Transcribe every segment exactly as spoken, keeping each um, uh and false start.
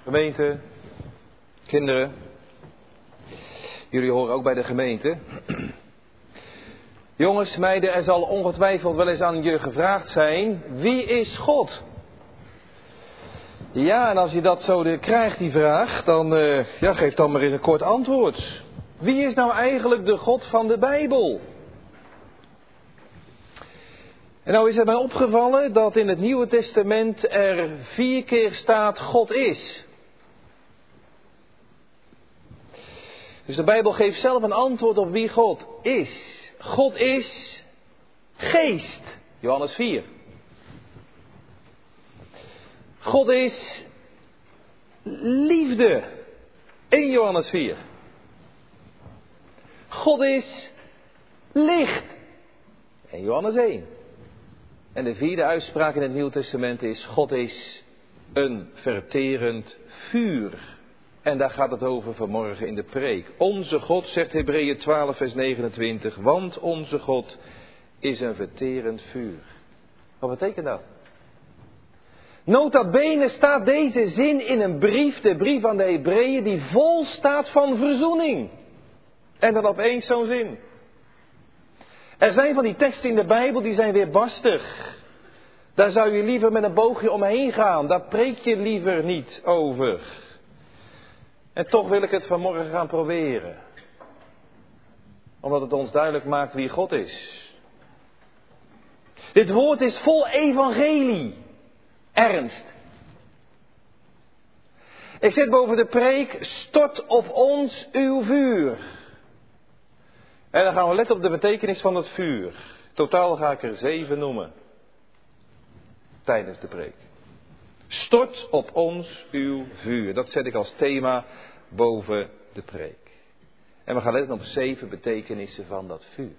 Gemeente, kinderen, jullie horen ook bij de gemeente. Jongens, meiden, er zal ongetwijfeld wel eens aan je gevraagd zijn, wie is God? Ja, en als je dat zo de, krijgt, die vraag, dan uh, ja, geef dan maar eens een kort antwoord. Wie is nou eigenlijk de God van de Bijbel? En nou is het mij opgevallen dat in het Nieuwe Testament er vier keer staat God is. Dus de Bijbel geeft zelf een antwoord op wie God is. God is geest. Johannes vier. God is liefde. in Johannes vier. God is licht. in Johannes één. En de vierde uitspraak in het Nieuw Testament is: God is een verterend vuur. En daar gaat het over vanmorgen in de preek. Onze God, zegt Hebreeën twaalf vers negenentwintig, want onze God is een verterend vuur. Wat betekent dat? Nota bene staat deze zin in een brief, de brief aan de Hebreeën, die vol staat van verzoening. En dan opeens zo'n zin. Er zijn van die teksten in de Bijbel die zijn weerbarstig. Daar zou je liever met een boogje omheen gaan. Daar preek je liever niet over. En toch wil ik het vanmorgen gaan proberen. Omdat het ons duidelijk maakt wie God is. Dit woord is vol evangelie. Ernst. Ik zet boven de preek: stort op ons uw vuur. En dan gaan we letten op de betekenis van het vuur. Totaal ga ik er zeven noemen. Tijdens de preek. Stort op ons uw vuur. Dat zet ik als thema boven de preek. En we gaan letten op zeven betekenissen van dat vuur.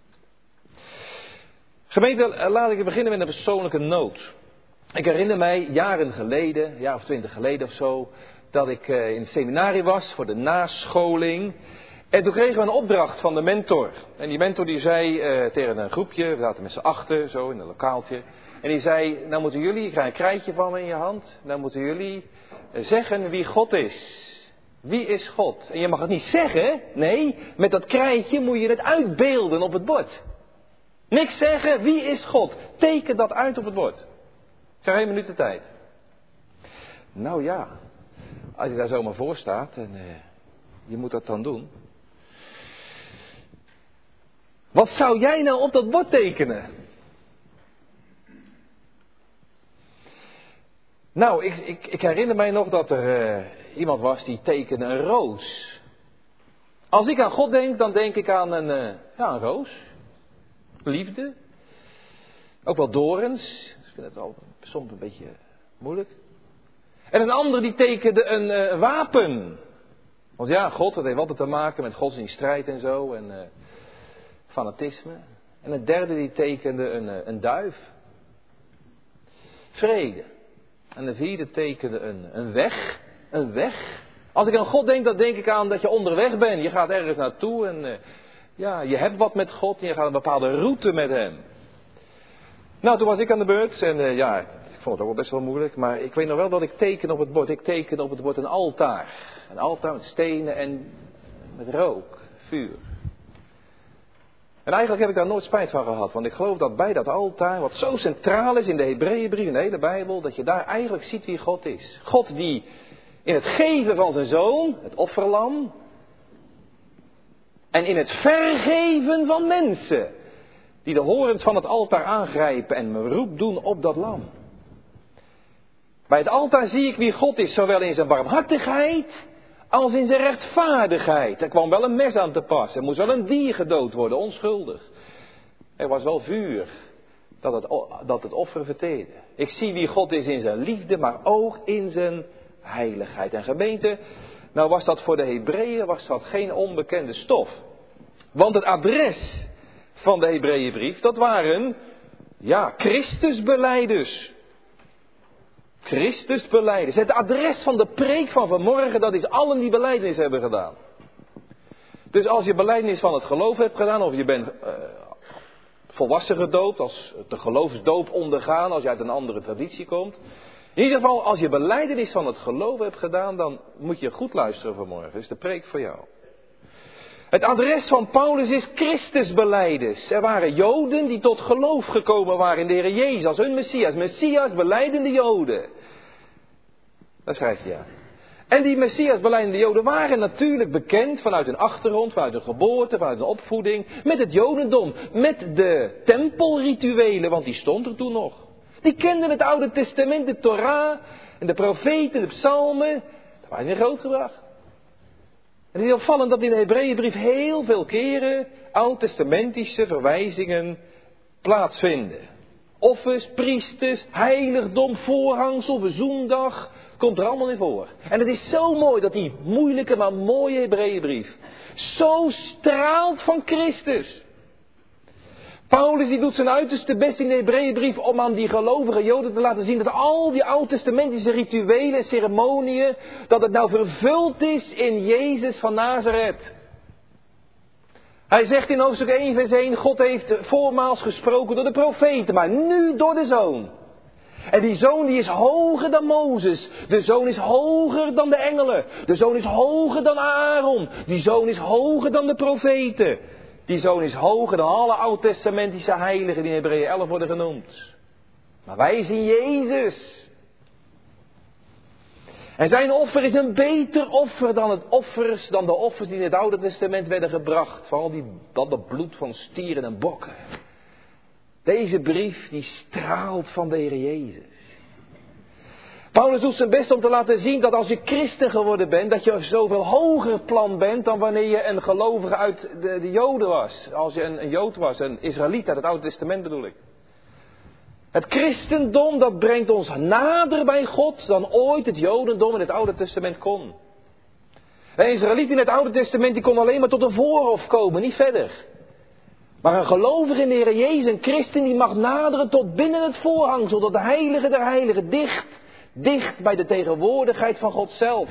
Gemeente, laat ik beginnen met een persoonlijke noot. Ik herinner mij jaren geleden, een jaar of twintig geleden of zo, dat ik in het seminarie was voor de nascholing. En toen kregen we een opdracht van de mentor. En die mentor die zei uh, tegen een groepje, we zaten met z'n achter, zo in een lokaaltje. En die zei: nou moeten jullie, ik krijg een krijtje van me in je hand. Nou moeten jullie zeggen wie God is. Wie is God? En je mag het niet zeggen, nee, met dat krijtje moet je het uitbeelden op het bord. Niks zeggen, wie is God? Teken dat uit op het bord. Ik krijg één minuut de tijd. Nou ja, als je daar zomaar voor staat en uh, je moet dat dan doen. Wat zou jij nou op dat bord tekenen? Nou, ik, ik, ik herinner mij nog dat er uh, iemand was die tekende een roos. Als ik aan God denk, dan denk ik aan een, uh, ja, een roos. Liefde. Ook wel dorens. Ik vind het al soms een beetje moeilijk. En een ander die tekende een uh, wapen. Want ja, God, dat heeft altijd te maken met godsdienststrijd en zo. En uh, fanatisme. En een derde die tekende een, uh, een duif. Vrede. En de vierde tekende een, een weg. Een weg. Als ik aan God denk, dan denk ik aan dat je onderweg bent. Je gaat ergens naartoe en uh, ja, je hebt wat met God en je gaat een bepaalde route met hem. Nou, toen was ik aan de beurt en uh, ja, ik vond het ook wel best wel moeilijk. Maar ik weet nog wel dat ik teken op het bord. Ik teken op het bord een altaar. Een altaar met stenen en met rook, vuur. En eigenlijk heb ik daar nooit spijt van gehad. Want ik geloof dat bij dat altaar, wat zo centraal is in de Hebreeënbrief, in de hele Bijbel, dat je daar eigenlijk ziet wie God is. God die in het geven van zijn zoon, het offerlam, en in het vergeven van mensen, die de horens van het altaar aangrijpen en een beroep doen op dat lam. Bij het altaar zie ik wie God is, zowel in zijn barmhartigheid als in zijn rechtvaardigheid. Er kwam wel een mes aan te pas. Er moest wel een dier gedood worden, onschuldig. Er was wel vuur dat het, dat het offer verteerde. Ik zie wie God is in zijn liefde, maar ook in zijn heiligheid. En gemeente, nou was dat voor de Hebreeën was dat geen onbekende stof. Want het adres van de Hebreeënbrief, dat waren, ja, Christusbelijders. Christusbelijders. Het adres van de preek van vanmorgen, dat is allen die belijdenis hebben gedaan. Dus als je belijdenis van het geloof hebt gedaan, of je bent uh, volwassen gedoopt, als de geloofsdoop ondergaan, als je uit een andere traditie komt. In ieder geval, als je belijdenis van het geloof hebt gedaan, dan moet je goed luisteren vanmorgen. Dat is de preek voor jou. Het adres van Paulus is Christusbelijders. Er waren Joden die tot geloof gekomen waren in de Heer Jezus als hun Messias. Messias belijdende Joden. Daar schrijft hij aan. En die Messias belijdende Joden waren natuurlijk bekend vanuit hun achtergrond, vanuit hun geboorte, vanuit hun opvoeding, met het Jodendom, met de tempelrituelen, want die stond er toen nog. Die kenden het Oude Testament, de Torah en de profeten, de psalmen. Daar waren ze in grootgebracht. En het is opvallend dat in de Hebreeënbrief heel veel keren oud-testamentische verwijzingen plaatsvinden. Offers, priesters, heiligdom, voorhangsel, verzoendag, komt er allemaal in voor. En het is zo mooi dat die moeilijke maar mooie Hebreeënbrief zo straalt van Christus. Paulus die doet zijn uiterste best in de Hebreeënbrief om aan die gelovige Joden te laten zien dat al die oud-testamentische rituelen en ceremonieën, dat het nou vervuld is in Jezus van Nazareth. Hij zegt in hoofdstuk één vers één, God heeft voormaals gesproken door de profeten, maar nu door de Zoon. En die Zoon die is hoger dan Mozes. De Zoon is hoger dan de engelen. De Zoon is hoger dan Aaron. Die Zoon is hoger dan de profeten. Die Zoon is hoger dan alle oud-testamentische heiligen die in Hebreeën elf worden genoemd. Maar wij zien Jezus. En zijn offer is een beter offer dan, het offers, dan de offers die in het Oude Testament werden gebracht. Vooral die, dat het bloed van stieren en bokken. Deze brief die straalt van de Heer Jezus. Paulus doet zijn best om te laten zien dat als je christen geworden bent, dat je zoveel hoger plan bent dan wanneer je een gelovige uit de, de Joden was. Als je een, een Jood was, een Israëliet uit het Oude Testament bedoel ik. Het christendom dat brengt ons nader bij God dan ooit het Jodendom in het Oude Testament kon. Een Israëliet in het Oude Testament die kon alleen maar tot de voorhof komen, niet verder. Maar een gelovige in de Heer Jezus, een christen, die mag naderen tot binnen het voorhangsel, tot de heilige der heiligen, dicht, dicht bij de tegenwoordigheid van God zelf.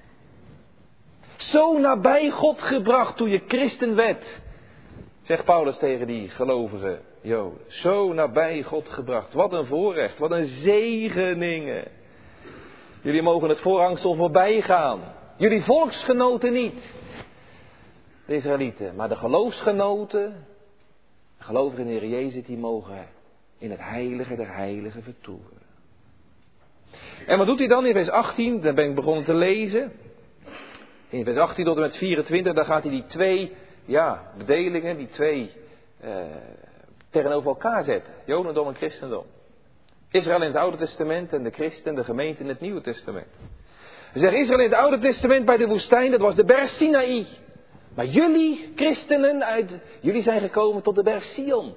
Zo nabij God gebracht toen je christen werd, zegt Paulus tegen die gelovige Joden. Zo nabij God gebracht. Wat een voorrecht, wat een zegeningen. Jullie mogen het voorhangsel voorbij gaan. Jullie volksgenoten niet, de Israëlieten, maar de geloofsgenoten, de gelovigen in de Heer Jezus, die mogen in het heilige der heiligen vertoeven. En wat doet hij dan in vers achttien? Daar ben ik begonnen te lezen. In vers achttien tot en met vierentwintig, daar gaat hij die twee ja, bedelingen, die twee eh, tegenover elkaar zetten. Jodendom en christendom. Israël in het Oude Testament en de christen, de gemeente in het Nieuwe Testament. Hij zegt, Israël in het Oude Testament bij de woestijn, dat was de berg Sinaï. Maar jullie, christenen, uit, jullie zijn gekomen tot de berg Sion.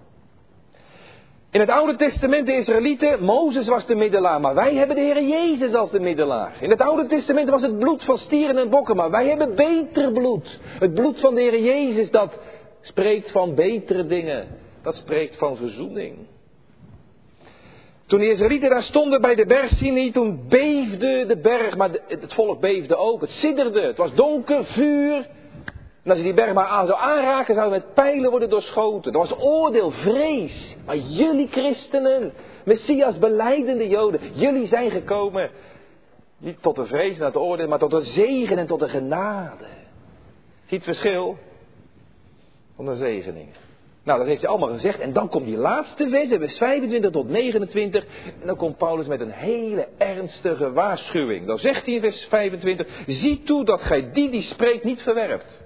In het Oude Testament, de Israëlieten, Mozes was de middelaar, maar wij hebben de Heer Jezus als de middelaar. In het Oude Testament was het bloed van stieren en bokken, maar wij hebben beter bloed. Het bloed van de Heer Jezus, dat spreekt van betere dingen. Dat spreekt van verzoening. Toen de Israëlieten daar stonden bij de berg Sinai, toen beefde de berg, maar het volk beefde ook. Het sidderde, het was donker, vuur. En als je die berg maar aan zou aanraken, zou met pijlen worden doorschoten. Er was oordeel, vrees. Maar jullie christenen, Messias belijdende Joden, jullie zijn gekomen niet tot de vrees en het oordeel, maar tot de zegen en tot de genade. Zie je het verschil van de zegeningen? Nou, dat heeft hij allemaal gezegd. En dan komt die laatste vers, vers vijfentwintig tot negenentwintig. En dan komt Paulus met een hele ernstige waarschuwing. Dan zegt hij in vers vijfentwintig, zie toe dat gij die die spreekt niet verwerpt.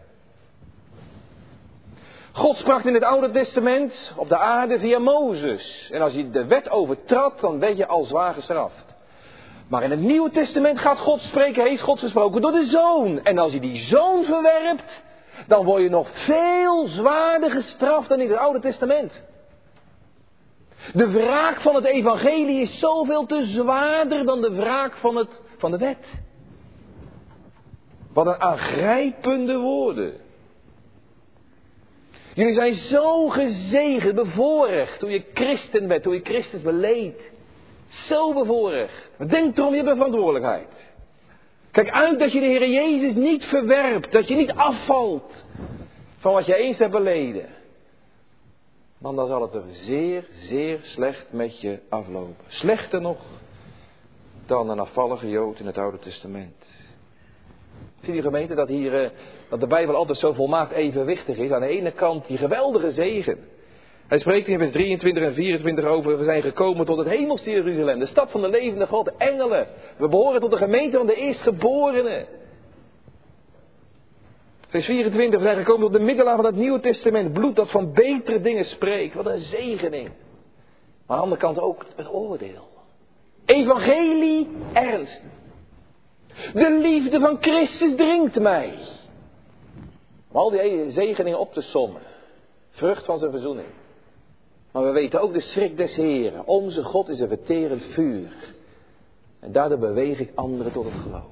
God sprak in het Oude Testament op de aarde via Mozes. En als je de wet overtrad, dan werd je al zwaar gestraft. Maar in het Nieuwe Testament gaat God spreken, heeft God gesproken door de Zoon. En als je die Zoon verwerpt, dan word je nog veel zwaarder gestraft dan in het Oude Testament. De wraak van het evangelie is zoveel te zwaarder dan de wraak van, het, van de wet. Wat een aangrijpende woorden. Jullie zijn zo gezegend, bevoorrecht, toen je christen bent, toen je Christus beleed. Zo bevoorrecht. Denk erom, je hebt een verantwoordelijkheid. Kijk uit dat je de Heer Jezus niet verwerpt, dat je niet afvalt van wat je eens hebt beleden. Want dan zal het er zeer, zeer slecht met je aflopen. Slechter nog dan een afvallige Jood in het Oude Testament. Zie je gemeente dat hier, uh, dat de Bijbel altijd zo volmaakt evenwichtig is. Aan de ene kant die geweldige zegen. Hij spreekt in vers drieëntwintig en vierentwintig over, we zijn gekomen tot het hemelse Jeruzalem, de stad van de levende God, de engelen. We behoren tot de gemeente van de eerstgeborenen. Vers vierentwintig, we zijn gekomen tot de middelaar van het Nieuwe Testament, bloed dat van betere dingen spreekt. Wat een zegening. Maar aan de andere kant ook het oordeel. Evangelie, ernst. De liefde van Christus dringt mij. Om al die zegeningen op te sommen. Vrucht van zijn verzoening. Maar we weten ook de schrik des Heren. Onze God is een verterend vuur. En daardoor beweeg ik anderen tot het geloof.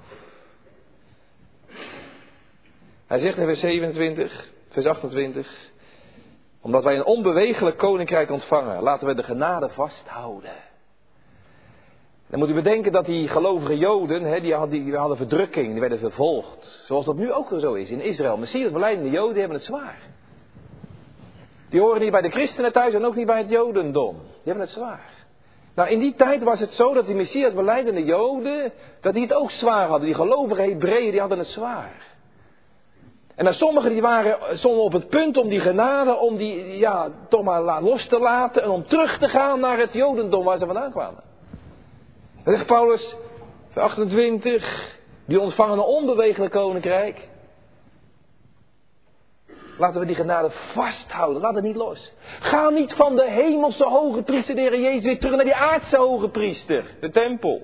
Hij zegt in vers zevenentwintig, vers achtentwintig. Omdat wij een onbeweeglijk koninkrijk ontvangen, laten we de genade vasthouden. Dan moet u bedenken dat die gelovige Joden, hè, die, hadden, die hadden verdrukking, die werden vervolgd. Zoals dat nu ook zo is in Israël. Messias belijdende Joden die hebben het zwaar. Die horen niet bij de christenen thuis en ook niet bij het Jodendom. Die hebben het zwaar. Nou, in die tijd was het zo dat die Messias belijdende Joden, dat die het ook zwaar hadden. Die gelovige Hebreeën, die hadden het zwaar. En dan sommigen die waren soms op het punt om die genade, om die, ja, toch maar los te laten en om terug te gaan naar het Jodendom waar ze vandaan kwamen. Dan zegt Paulus, vers achtentwintig, die ontvangen een onbeweeglijk koninkrijk. Laten we die genade vasthouden, laat het niet los. Ga niet van de hemelse hoge priester, de Heer Jezus, weer terug naar die aardse hoge priester, de tempel.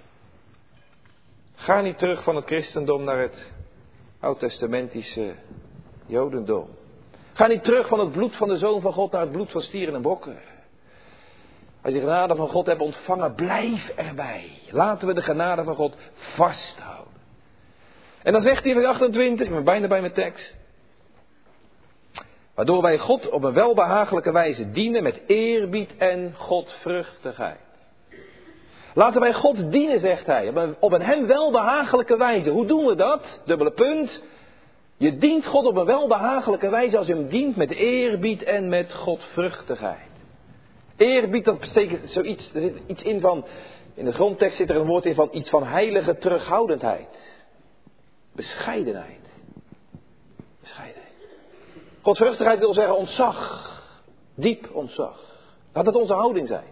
Ga niet terug van het christendom naar het oud-testamentische Jodendom. Ga niet terug van het bloed van de Zoon van God naar het bloed van stieren en bokken. Als je de genade van God hebt ontvangen, blijf erbij. Laten we de genade van God vasthouden. En dan zegt hij in vers achtentwintig, ik ben bijna bij mijn tekst. Waardoor wij God op een welbehagelijke wijze dienen met eerbied en godvruchtigheid. Laten wij God dienen, zegt hij, op een, op een hem welbehagelijke wijze. Hoe doen we dat? Dubbele punt. Je dient God op een welbehagelijke wijze als je hem dient met eerbied en met godvruchtigheid. Eerbied, dat betekent zoiets, er zit iets in van, in de grondtekst zit er een woord in van iets van heilige terughoudendheid. Bescheidenheid. Bescheidenheid. Godvruchtigheid wil zeggen ontzag. Diep ontzag. Laat het onze houding zijn.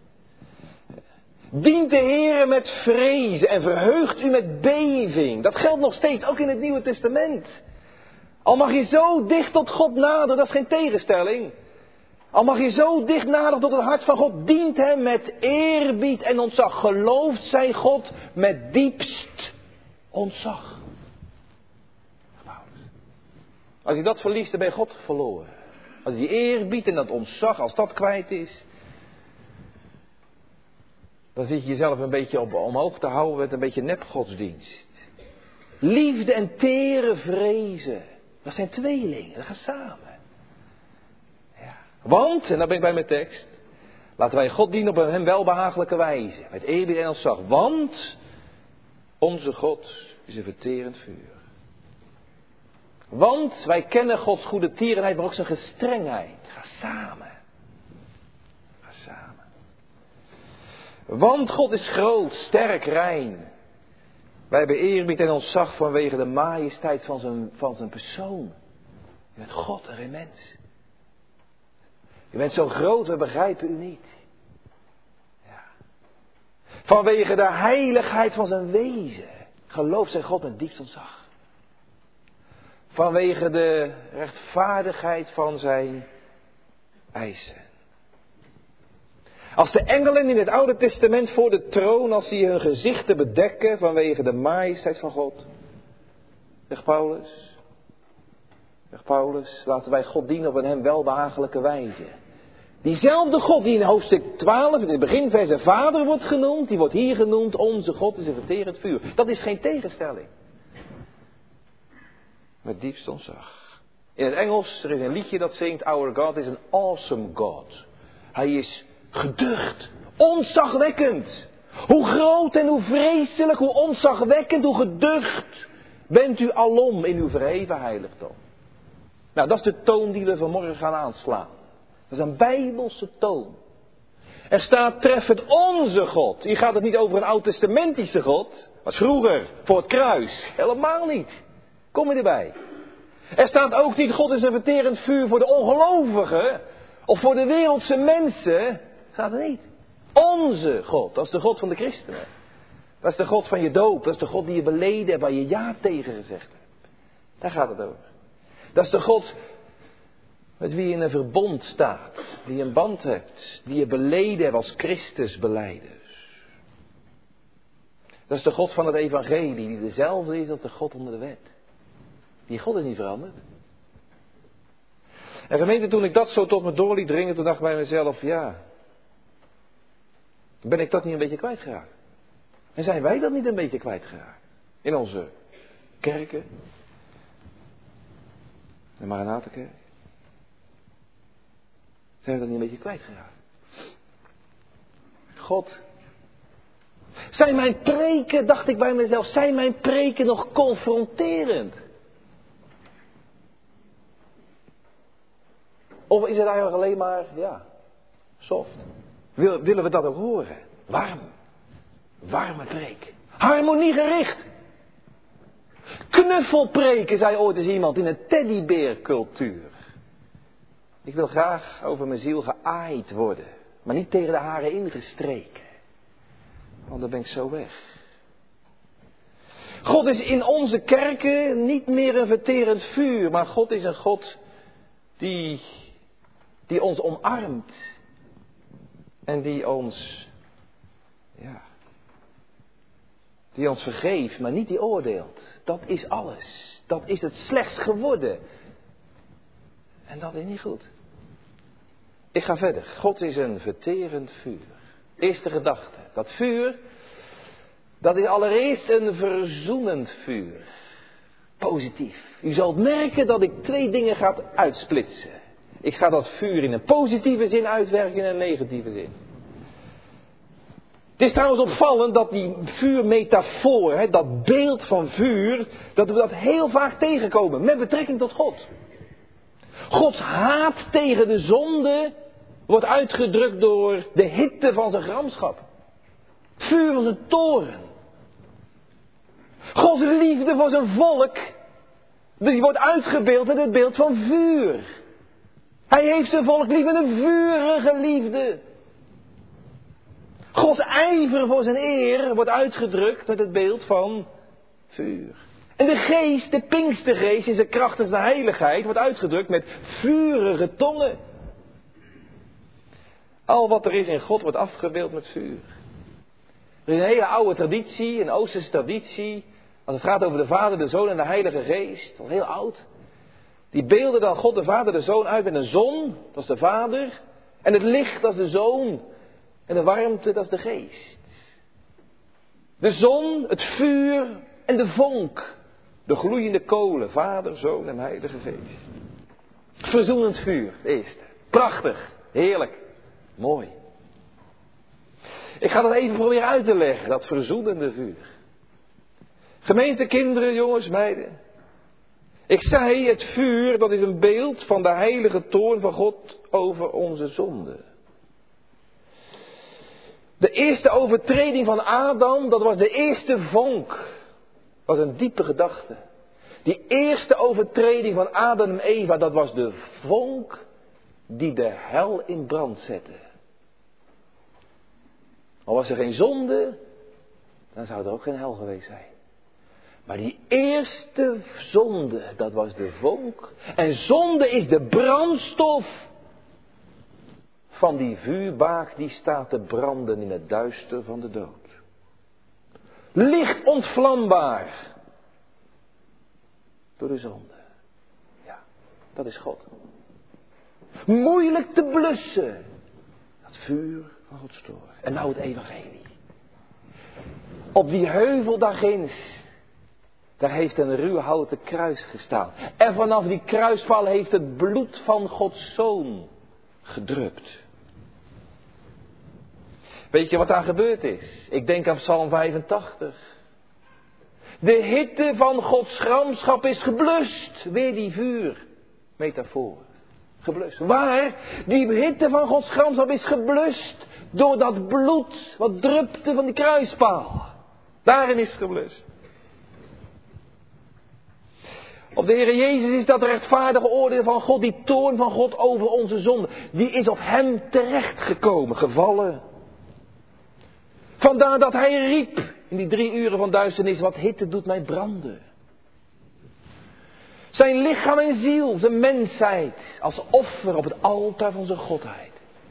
Dient de Heere met vrezen en verheugt u met beving. Dat geldt nog steeds, ook in het Nieuwe Testament. Al mag je zo dicht tot God naderen, dat is geen tegenstelling. Al mag je zo dicht naderen tot het hart van God, dient hem met eerbied en ontzag. Gelooft zij God met diepst ontzag. Als je dat verliest, dan ben je God verloren. Als je die eerbied en dat ontzag, als dat kwijt is, dan zit je jezelf een beetje op, omhoog te houden met een beetje nepgodsdienst. Liefde en tere vrezen. Dat zijn tweelingen, dat gaat samen. Ja. Want, en dan ben ik bij mijn tekst, laten wij God dienen op een hem welbehagelijke wijze. Met eerbied en ontzag. Want onze God is een verterend vuur. Want wij kennen Gods goede tierenheid, maar ook zijn gestrengheid. Ga samen. Ga samen. Want God is groot, sterk, rein. Wij hebben eerbied en ontzag vanwege de majesteit van zijn, van zijn persoon. Je bent God en geen mens. Je bent zo groot, we begrijpen u niet. Ja. Vanwege de heiligheid van zijn wezen. Geloof zijn God met diepst ontzag. Vanwege de rechtvaardigheid van zijn eisen. Als de engelen in het Oude Testament voor de troon, als die hun gezichten bedekken vanwege de majesteit van God. Zegt Paulus. Zegt Paulus, laten wij God dienen op een hem welbehagelijke wijze. Diezelfde God die in hoofdstuk twaalf in het beginvers een vader wordt genoemd, die wordt hier genoemd, onze God is een verterend vuur. Dat is geen tegenstelling. Met diepst ontzag. In het Engels, er is een liedje dat zingt, Our God is an awesome God. Hij is geducht, ontzagwekkend. Hoe groot en hoe vreselijk, hoe ontzagwekkend, hoe geducht bent u alom in uw verheven heiligdom. Nou, dat is de toon die we vanmorgen gaan aanslaan. Dat is een bijbelse toon. Er staat treffend onze God. Hier gaat het niet over een oud-testamentische God. Was vroeger, voor het kruis. Helemaal niet. Kom je erbij. Er staat ook niet, God is een verterend vuur voor de ongelovigen. Of voor de wereldse mensen. Staat er niet. Onze God. Dat is de God van de christenen. Dat is de God van je doop. Dat is de God die je beleden hebt, waar je ja tegen gezegd hebt. Daar gaat het over. Dat is de God met wie je in een verbond staat. Die je een band hebt. Die je beleden hebt als Christus belijders. Dat is de God van het evangelie. Die dezelfde is als de God onder de wet. Die God is niet veranderd. En gemeente, toen ik dat zo tot me door liet dringen, toen dacht ik bij mezelf, ja, ben ik dat niet een beetje kwijtgeraakt? En zijn wij dat niet een beetje kwijtgeraakt? In onze kerken. De Maranatha-kerk. Zijn we dat niet een beetje kwijtgeraakt? God. Zijn mijn preken, dacht ik bij mezelf, zijn mijn preken nog confronterend? Of is het eigenlijk alleen maar, ja, soft? Wil, willen we dat ook horen? Warm. Warme preek. Harmoniegericht. Knuffelpreken, zei ooit eens iemand in een teddybeercultuur. Ik wil graag over mijn ziel geaaid worden. Maar niet tegen de haren ingestreken. Want dan ben ik zo weg. God is in onze kerken niet meer een verterend vuur. Maar God is een God die, die ons omarmt. En die ons, ja, die ons vergeeft, maar niet die oordeelt. Dat is alles. Dat is het slechtst geworden. En dat is niet goed. Ik ga verder. God is een verterend vuur. Eerste gedachte. Dat vuur, dat is allereerst een verzoenend vuur. Positief. U zult merken dat ik twee dingen ga uitsplitsen. Ik ga dat vuur in een positieve zin uitwerken en in een negatieve zin. Het is trouwens opvallend dat die vuurmetafoor, hè, dat beeld van vuur, dat we dat heel vaak tegenkomen met betrekking tot God. Gods haat tegen de zonde wordt uitgedrukt door de hitte van zijn gramschap. Vuur van zijn toren. Gods liefde voor zijn volk, die wordt uitgebeeld met het beeld van vuur. Hij heeft zijn volk lief met een vurige liefde. Gods ijver voor zijn eer wordt uitgedrukt met het beeld van vuur. En de geest, de Pinkstergeest in zijn kracht en zijn heiligheid wordt uitgedrukt met vurige tongen. Al wat er is in God wordt afgebeeld met vuur. Er is een hele oude traditie, een Oosterse traditie, als het gaat over de Vader, de Zoon en de Heilige Geest, al heel oud. Die beelden dan God de Vader, de Zoon uit met een zon, dat is de Vader, en het licht, dat is de Zoon, en de warmte, dat is de Geest. De zon, het vuur en de vonk, de gloeiende kolen, Vader, Zoon en Heilige Geest. Verzoenend vuur, de eerste. Prachtig, heerlijk, mooi. Ik ga dat even proberen uit te leggen, dat verzoenende vuur. Gemeente, kinderen, jongens, meiden. Ik zei, het vuur, dat is een beeld van de heilige toorn van God over onze zonde. De eerste overtreding van Adam, dat was de eerste vonk. Dat was een diepe gedachte. Die eerste overtreding van Adam en Eva, dat was de vonk die de hel in brand zette. Al was er geen zonde, dan zou er ook geen hel geweest zijn. Maar die eerste zonde, dat was de vonk. En zonde is de brandstof van die vuurbaak die staat te branden in het duister van de dood. Licht ontvlambaar door de zonde. Ja, dat is God. Moeilijk te blussen. Dat vuur van Gods toorn. En nou het evangelie. Op die heuvel daar ginds, daar heeft een ruw houten kruis gestaan. En vanaf die kruispaal heeft het bloed van Gods Zoon gedrupt. Weet je wat daar gebeurd is? Ik denk aan Psalm vijfentachtig. De hitte van Gods gramschap is geblust. Weer die vuur. Metafoor. Geblust. Waar? Die hitte van Gods gramschap is geblust door dat bloed wat drupte van die kruispaal. Daarin is het geblust. Op de Heer Jezus is dat rechtvaardige oordeel van God, die toorn van God over onze zonde. Die is op hem terechtgekomen, gevallen. Vandaar dat hij riep in die drie uren van duisternis, wat hitte doet mij branden. Zijn lichaam en ziel, zijn mensheid, als offer op het altaar van zijn godheid.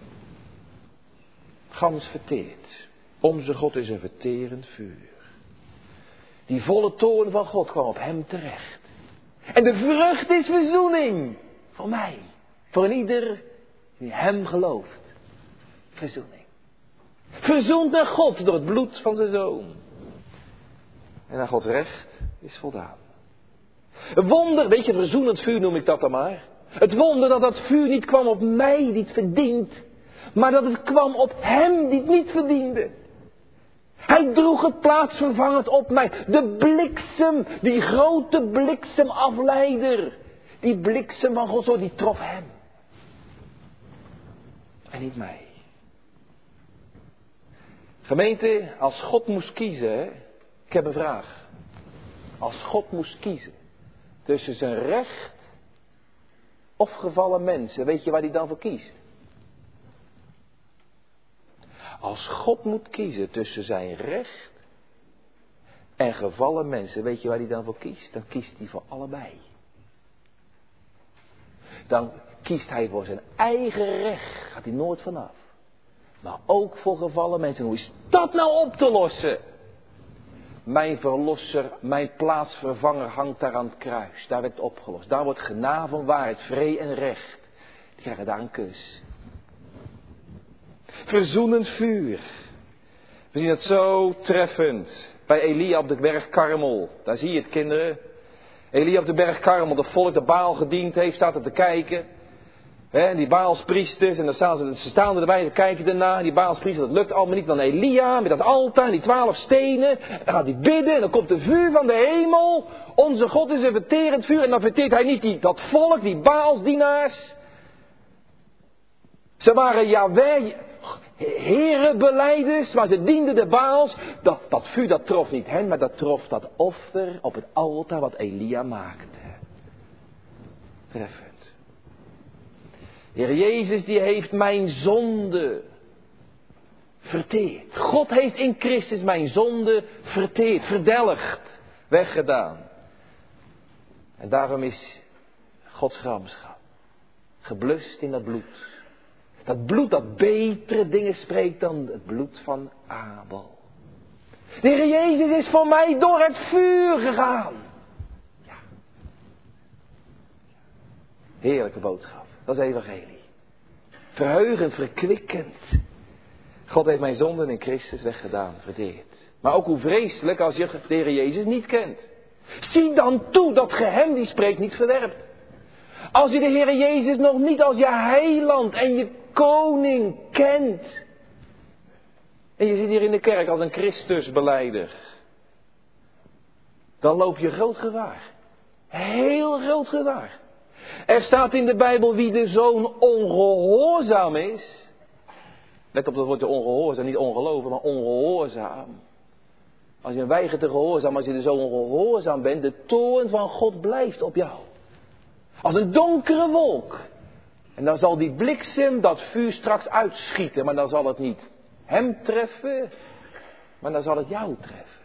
Gans verteerd. Onze God is een verterend vuur. Die volle toorn van God kwam op hem terecht. En de vrucht is verzoening. Voor mij. Voor een ieder die hem gelooft. Verzoening. Verzoend naar God door het bloed van zijn zoon. En naar Gods recht is voldaan. Een wonder, weet je, verzoenend vuur noem ik dat dan maar. Het wonder dat dat vuur niet kwam op mij die het verdient. Maar dat het kwam op hem die het niet verdiende. Hij droeg het plaatsvervangend op mij. De bliksem, die grote bliksemafleider. Die bliksem van God, zo, die trof hem. En niet mij. Gemeente, als God moest kiezen, hè? Ik heb een vraag. Als God moest kiezen tussen zijn recht of gevallen mensen, weet je waar hij dan voor kiest? Als God moet kiezen tussen zijn recht en gevallen mensen, weet je waar hij dan voor kiest? Dan kiest hij voor allebei. Dan kiest hij voor zijn eigen recht, gaat hij nooit vanaf. Maar ook voor gevallen mensen. Hoe is dat nou op te lossen? Mijn verlosser, mijn plaatsvervanger hangt daar aan het kruis. Daar werd het opgelost. Daar wordt genade en waarheid, vrede en recht. Die krijgen daar een kus. Verzoenend vuur. We zien het zo treffend. Bij Elia op de berg Karmel. Daar zie je het, kinderen. Elia op de berg Karmel. De volk dat Baal gediend heeft, staat er te kijken. He, die Baalspriesters, en dan staan ze, ze staan erbij, ze kijken ernaar. Die Baalspriesters, dat lukt allemaal niet. Dan Elia met dat altaar, die twaalf stenen. Dan gaat hij bidden en dan komt de vuur van de hemel. Onze God is een verterend vuur. En dan verteert hij niet die, dat volk, die Baalsdienaars. Ze waren Yahweh, herenbelijders, maar ze dienden de Baals. Dat, dat vuur dat trof niet hen, maar dat trof dat offer op het altaar wat Elia maakte. Treffend. Heer Jezus die heeft mijn zonde verteerd. God heeft in Christus mijn zonde verteerd, verdelgd, weggedaan. En daarom is Gods gramschap geblust in dat bloed. Dat bloed dat betere dingen spreekt dan het bloed van Abel. De Heer Jezus is voor mij door het vuur gegaan. Ja. Heerlijke boodschap. Dat is evangelie. Verheugend, verkwikkend. God heeft mijn zonden in Christus weggedaan, verdeerd. Maar ook hoe vreselijk als je de Heer Jezus niet kent. Zie dan toe dat ge hem die spreekt niet verwerpt. Als je de Heer Jezus nog niet als je heiland en je koning kent. En je zit hier in de kerk als een Christusbelijder. Dan loop je groot gevaar. Heel groot gevaar. Er staat in de Bijbel wie de zoon ongehoorzaam is. Let op dat woordje ongehoorzaam, niet ongeloven, maar ongehoorzaam. Als je weigert te gehoorzamen, als je de zoon ongehoorzaam bent, de toorn van God blijft op jou. Als een donkere wolk. En dan zal die bliksem dat vuur straks uitschieten, maar dan zal het niet hem treffen, maar dan zal het jou treffen.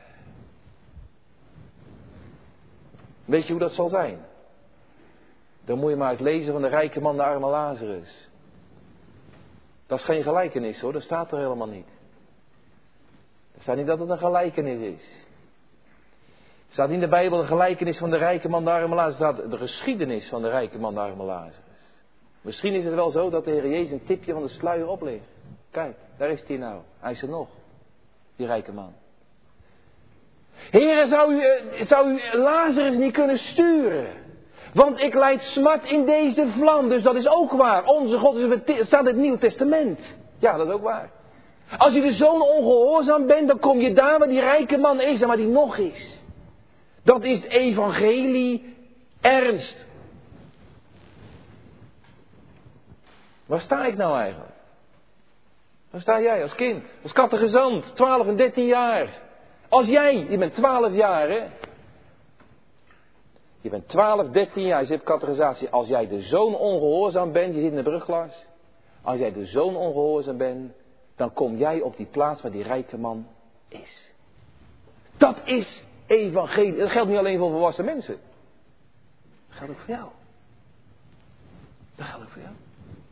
Weet je hoe dat zal zijn? Dan moet je maar eens lezen van de rijke man, de arme Lazarus. Dat is geen gelijkenis hoor, dat staat er helemaal niet. Er staat niet dat het een gelijkenis is. Er staat in de Bijbel de gelijkenis van de rijke man, de arme Lazarus. Er staat de geschiedenis van de rijke man, de arme Lazarus. Misschien is het wel zo dat de Heer Jezus een tipje van de sluier oplegt. Kijk, daar is hij nou. Hij is er nog. Die rijke man. Heere, zou u, zou u Lazarus niet kunnen sturen? Want ik lijd smart in deze vlam. Dus dat is ook waar. Onze God is het staat in het Nieuw Testament. Ja, dat is ook waar. Als je de zoon ongehoorzaam bent, dan kom je daar waar die rijke man is en waar die nog is. Dat is het evangelie ernst. Waar sta ik nou eigenlijk? Waar sta jij als kind? Als kattegezant, twaalf en dertien jaar. Als jij, je bent twaalf jaar hè. Je bent twaalf, dertien jaar, je zit op categorisatie. Als jij de zoon ongehoorzaam bent, je zit in de brugglas. Als jij de zoon ongehoorzaam bent, dan kom jij op die plaats waar die rijke man is. Dat is evangelie. Dat geldt niet alleen voor volwassen mensen. Dat geldt ook voor jou. Dat geldt ook voor jou.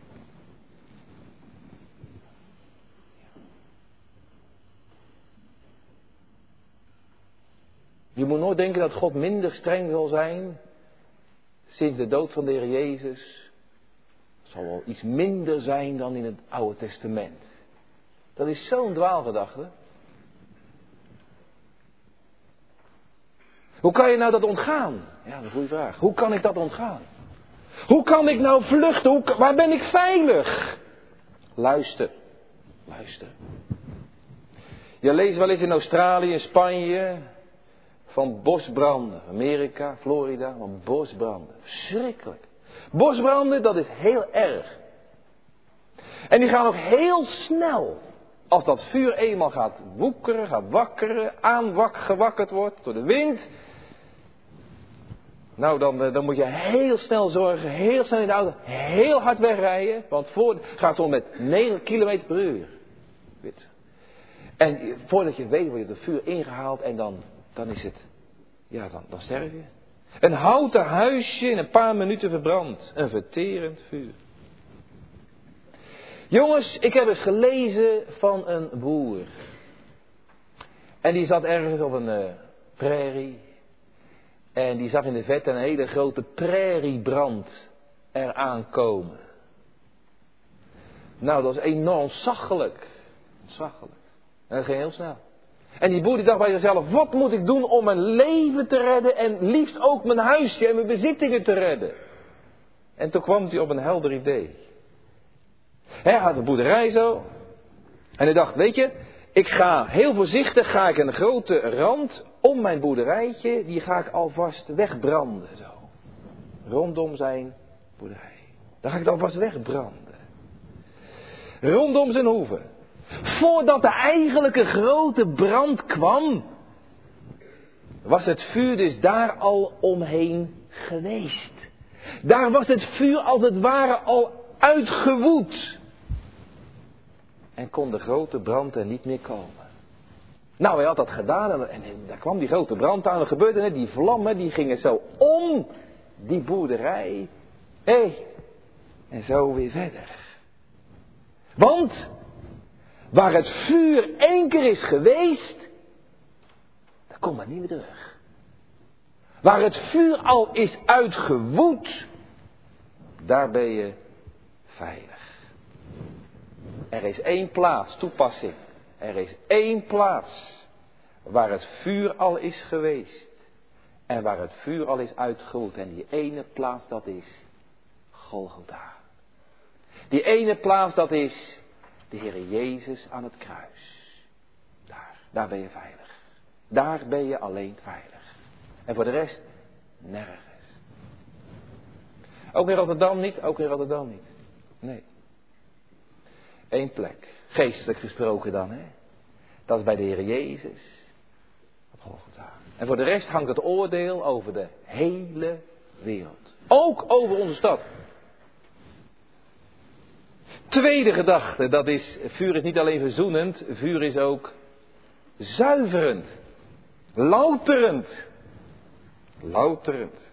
Je moet nooit denken dat God minder streng zal zijn sinds de dood van de Heer Jezus. Het zal wel iets minder zijn dan in het Oude Testament. Dat is zo'n dwaalgedachte. Hoe kan je nou dat ontgaan? Ja, dat is een goede vraag. Hoe kan ik dat ontgaan? Hoe kan ik nou vluchten? Hoe, waar ben ik veilig? Luister. Luister. Je leest wel eens in Australië, in Spanje, van bosbranden. Amerika, Florida, van bosbranden. Verschrikkelijk. Bosbranden, dat is heel erg. En die gaan ook heel snel. Als dat vuur eenmaal gaat woekeren, gaat wakkeren, aanwak, gewakkerd wordt door de wind. Nou, dan, dan moet je heel snel zorgen, heel snel in de auto, heel hard wegrijden. Want voor, gaat zo met negen kilometer per uur. Weet. En voordat je weet, word je het vuur ingehaald en dan, dan is het, ja, dan, dan sterf je. Een houten huisje in een paar minuten verbrand. Een verterend vuur. Jongens, ik heb eens gelezen van een boer. En die zat ergens op een uh, prairie. En die zag in de verte een hele grote prairiebrand eraan komen. Nou, dat was enorm ontzaglijk. Ontzaglijk. En dat ging heel snel. En die boer die dacht bij zichzelf, wat moet ik doen om mijn leven te redden en liefst ook mijn huisje en mijn bezittingen te redden? En toen kwam hij op een helder idee. Hij had een boerderij zo. En hij dacht, weet je, ik ga heel voorzichtig, ga ik een grote rand om mijn boerderijtje, die ga ik alvast wegbranden zo. Rondom zijn boerderij. Dan ga ik het alvast wegbranden. Rondom zijn hoeve. Voordat de eigenlijke grote brand kwam, was het vuur dus daar al omheen geweest. Daar was het vuur als het ware al uitgewoed. En kon de grote brand er niet meer komen. Nou, hij had dat gedaan en, en, en daar kwam die grote brand aan. Er gebeurde net, die vlammen die gingen zo om die boerderij. Hé, hey, en zo weer verder. Want waar het vuur één keer is geweest, dan komt het niet meer terug. Waar het vuur al is uitgewoed, daar ben je veilig. Er is één plaats, toepassing. Er is één plaats waar het vuur al is geweest. En waar het vuur al is uitgewoed. En die ene plaats, dat is Golgotha. Die ene plaats, dat is de Heer Jezus aan het kruis. Daar, daar ben je veilig. Daar ben je alleen veilig. En voor de rest, nergens. Ook in Rotterdam niet, ook in Rotterdam niet. Nee. Eén plek. Geestelijk gesproken dan, hè. Dat is bij de Heer Jezus. Op Golgotha. En voor de rest hangt het oordeel over de hele wereld. Ook over onze stad. Tweede gedachte, dat is, vuur is niet alleen verzoenend, vuur is ook zuiverend. Louterend. Louterend.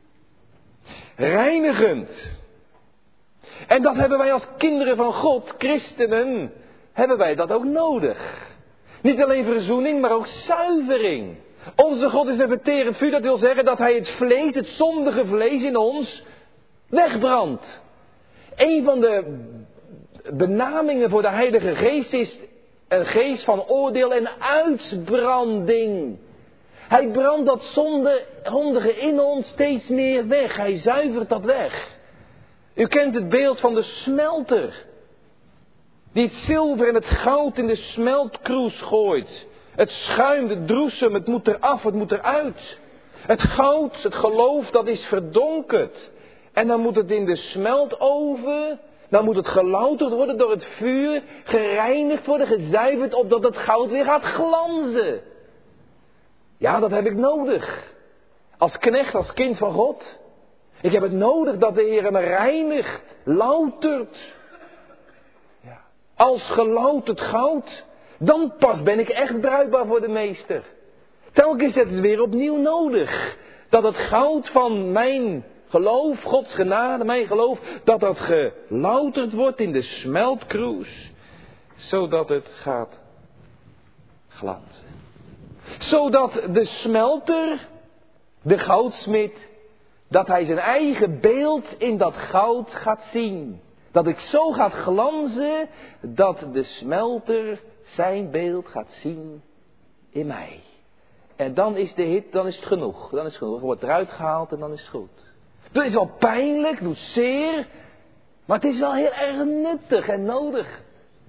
Reinigend. En dat hebben wij als kinderen van God, christenen, hebben wij dat ook nodig. Niet alleen verzoening, maar ook zuivering. Onze God is een verterend vuur, dat wil zeggen dat hij het vlees, het zondige vlees in ons, wegbrandt. Een van de benamingen voor de Heilige Geest is een geest van oordeel en uitbranding. Hij brandt dat zondige in ons steeds meer weg. Hij zuivert dat weg. U kent het beeld van de smelter. Die het zilver en het goud in de smeltkroes gooit. Het schuim, de droesem, het moet eraf, het moet eruit. Het goud, het geloof, dat is verdonkerd. En dan moet het in de smeltoven Dan moet het gelouterd worden door het vuur, gereinigd worden, gezuiverd, opdat het goud weer gaat glanzen. Ja, dat heb ik nodig. Als knecht, als kind van God. Ik heb het nodig dat de Heer me reinigt, loutert. Ja. Als gelouterd goud, dan pas ben ik echt bruikbaar voor de meester. Telkens is het weer opnieuw nodig. Dat het goud van mijn geloof, Gods genade, mijn geloof, dat dat gelouterd wordt in de smeltkroes. Zodat het gaat glanzen. Zodat de smelter, de goudsmid, dat hij zijn eigen beeld in dat goud gaat zien. Dat ik zo gaat glanzen, dat de smelter zijn beeld gaat zien in mij. En dan is de hit, dan is het genoeg. Dan is het genoeg. Het wordt eruit gehaald en dan is het goed. Het is wel pijnlijk, doet zeer. Maar het is wel heel erg nuttig en nodig.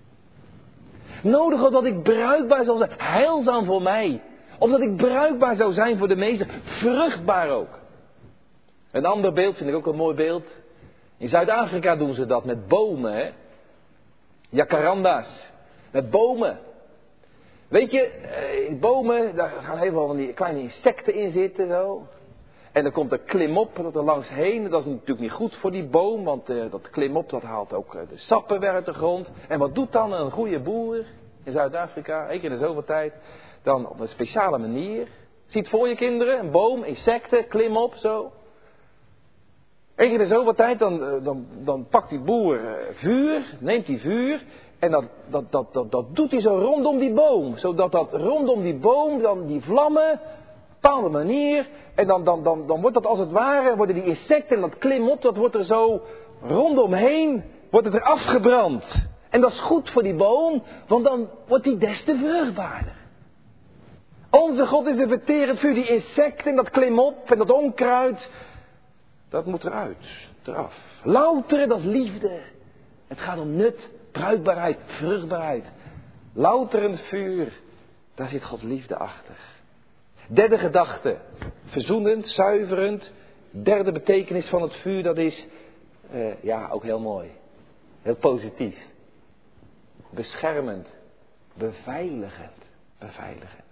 Nodig omdat ik bruikbaar zal zijn. Heilzaam voor mij. Omdat ik bruikbaar zou zijn voor de meester. Vruchtbaar ook. Een ander beeld vind ik ook een mooi beeld. In Zuid-Afrika doen ze dat met bomen. Hè? Jacaranda's. Met bomen. Weet je, in bomen, daar gaan heel veel van die kleine insecten in zitten zo. En dan komt er klimop dat er langs heen. Dat is natuurlijk niet goed voor die boom, want uh, dat klimop dat haalt ook uh, de sappen weer uit de grond. En wat doet dan een goede boer in Zuid-Afrika, één keer in de zoveel tijd, dan op een speciale manier. Ziet voor je kinderen, een boom, insecten, klimop, zo. Eén keer in de zoveel tijd, dan, uh, dan, dan pakt die boer uh, vuur, neemt die vuur. En dat, dat, dat, dat, dat doet hij zo rondom die boom. Zodat dat rondom die boom, dan die vlammen, op een bepaalde manier. En dan, dan, dan, dan wordt dat als het ware, worden die insecten en dat klimop, dat wordt er zo rondomheen, wordt het er afgebrand. En dat is goed voor die boom, want dan wordt die des te vruchtbaarder. Onze God is een verterend vuur, die insecten, dat klimop en dat onkruid, dat moet eruit, eraf. Louteren, dat is liefde. Het gaat om nut. Bruikbaarheid, vruchtbaarheid. Louterend vuur, daar zit Gods liefde achter. Derde gedachte, verzoenend, zuiverend. Derde betekenis van het vuur, dat is, uh, ja, ook heel mooi. Heel positief. Beschermend, beveiligend, beveiligend.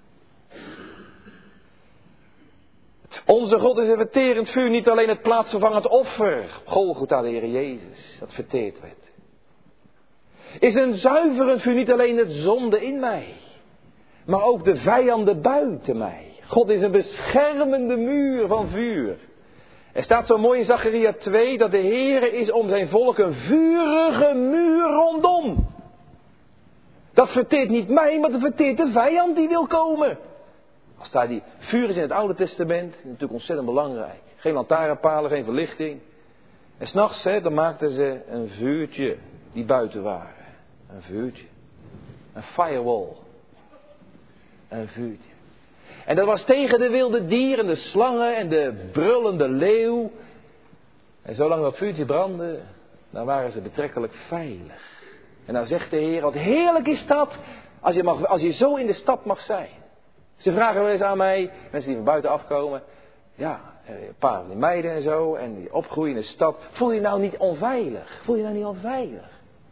Onze God is een verterend vuur, niet alleen het plaatsvervangend offer. Golgotha, de Heer Jezus, dat verteerd werd. Is een zuiverend vuur, niet alleen het zonde in mij, maar ook de vijanden buiten mij. God is een beschermende muur van vuur. Er staat zo mooi in Zacharia twee dat de Heere is om zijn volk een vurige muur rondom. Dat verteert niet mij, maar dat verteert de vijand die wil komen. Als daar die vuur is in het Oude Testament, is natuurlijk ontzettend belangrijk. Geen lantaarnpalen, geen verlichting. En 's nachts, hè, dan maakten ze een vuurtje die buiten waren. Een vuurtje. Een firewall. Een vuurtje. En dat was tegen de wilde dieren, de slangen en de brullende leeuw. En zolang dat vuurtje brandde, dan waren ze betrekkelijk veilig. En nou zegt de Heer, wat heerlijk is dat, als je, mag, als je zo in de stad mag zijn. Ze vragen wel eens aan mij, mensen die van buiten afkomen. Ja, een paar van die meiden en zo, en die opgroeien in de stad. Voel je je nou niet onveilig? Voel je je nou niet onveilig?